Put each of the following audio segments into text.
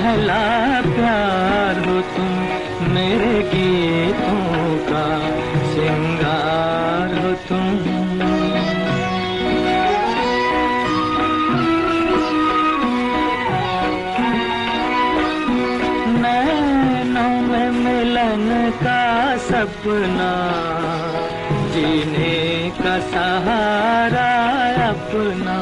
पहला प्यार हो तुम, मेरे गीतों का श्रृंगार हो तुम। नैनों में मिलन का सपना, जीने का सहारा अपना।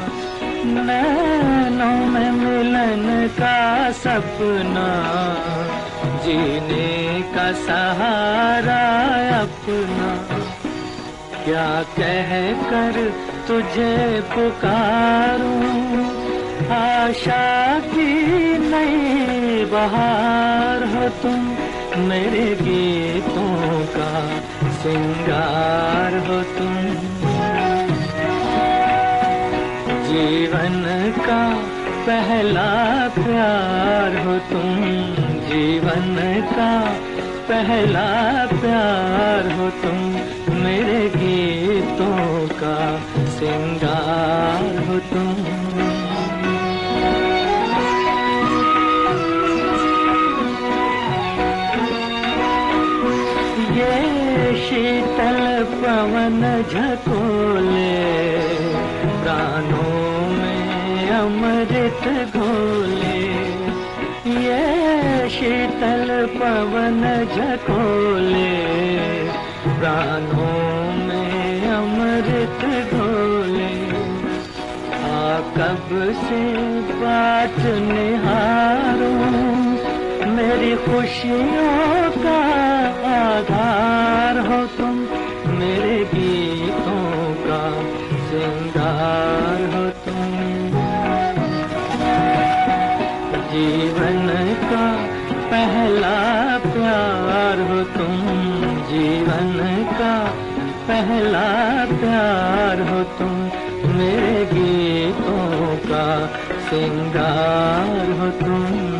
नैनों में मिलन का सपना, जीने का सहारा अपना। क्या कह कर तुझे पुकारूं, आशा की नई बहार हो तुम, मेरे गीतों का श्रृंगार हो तुम। जीवन का पहला प्यार हो तुम, जीवन का पहला प्यार हो तुम, मेरे गीतों का श्रृंगार हो तुम। ये शीतल पवन झकोले, प्राणों में अमृत घोले। ये शीतल पवन झकोले, प्राणों में अमृत घोले। कब से बात निहारूं, मेरी खुशियों का आधार हो तुम, मेरे गीतों का श्रृंगार हो तुम। जीवन का पहला प्यार हो तुम, जीवन का पहला प्यार हो तुम, मेरे गीतों का श्रृंगार हो तुम।